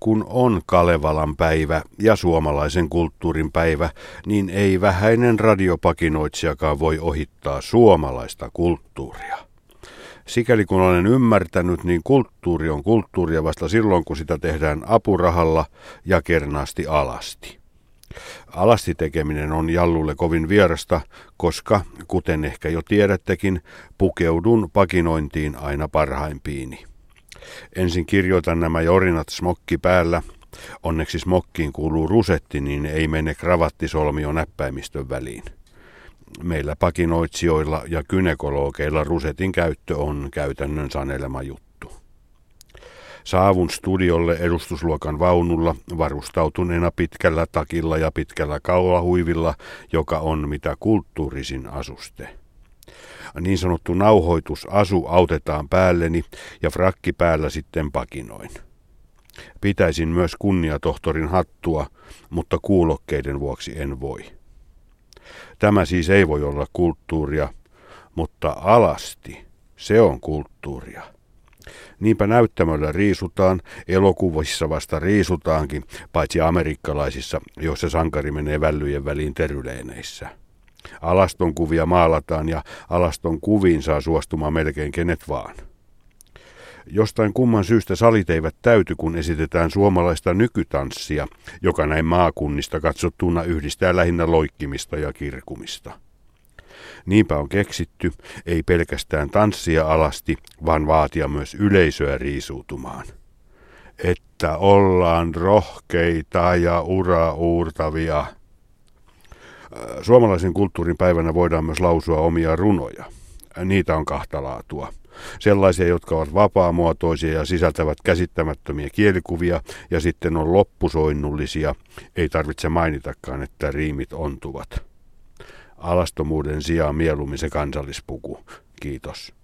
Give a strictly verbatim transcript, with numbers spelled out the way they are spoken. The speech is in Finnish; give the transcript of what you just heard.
kun on Kalevalan päivä ja suomalaisen kulttuurin päivä, niin ei vähäinen radiopakinoitsijakaan voi ohittaa suomalaista kulttuuria. Sikäli kun olen ymmärtänyt, niin kulttuuri on kulttuuria vasta silloin, kun sitä tehdään apurahalla ja kernaasti alasti. Alasti tekeminen on Jallulle kovin vierasta, koska, kuten ehkä jo tiedättekin, pukeudun pakinointiin aina parhaimpiini. Ensin kirjoitan nämä jorinat smokki päällä. Onneksi smokkiin kuuluu rusetti, niin ei mene kravattisolmio näppäimistön väliin. Meillä pakinoitsijoilla ja gynekologeilla rusetin käyttö on käytännön sanelema juttu. Saavun studiolle edustusluokan vaunulla varustautuneena pitkällä takilla ja pitkällä kaulahuivilla, joka on mitä kulttuurisin asuste. Niin sanottu nauhoitusasu autetaan päälleni ja frakki päällä sitten pakinoin. Pitäisin myös kunniatohtorin hattua, mutta kuulokkeiden vuoksi en voi. Tämä siis ei voi olla kulttuuria, mutta alasti, se on kulttuuria. Niinpä näyttämöllä riisutaan, elokuvissa vasta riisutaankin, paitsi amerikkalaisissa, joissa sankari menee vällyjen väliin teryleeneissä. Alaston kuvia maalataan ja alaston kuviin saa suostumaan melkein kenet vaan. Jostain kumman syystä salit eivät täyty, kun esitetään suomalaista nykytanssia, joka näin maakunnista katsottuna yhdistää lähinnä loikkimista ja kirkumista. Niinpä on keksitty, ei pelkästään tanssia alasti, vaan vaatia myös yleisöä riisuutumaan. Että ollaan rohkeita ja ura-uurtavia. Suomalaisen kulttuurin päivänä voidaan myös lausua omia runoja. Niitä on kahta laatua. Sellaisia, jotka ovat vapaamuotoisia ja sisältävät käsittämättömiä kielikuvia, ja sitten on loppusoinnullisia. Ei tarvitse mainitakaan, että riimit ontuvat. Alastomuuden sijaan mieluummin se kansallispuku. Kiitos.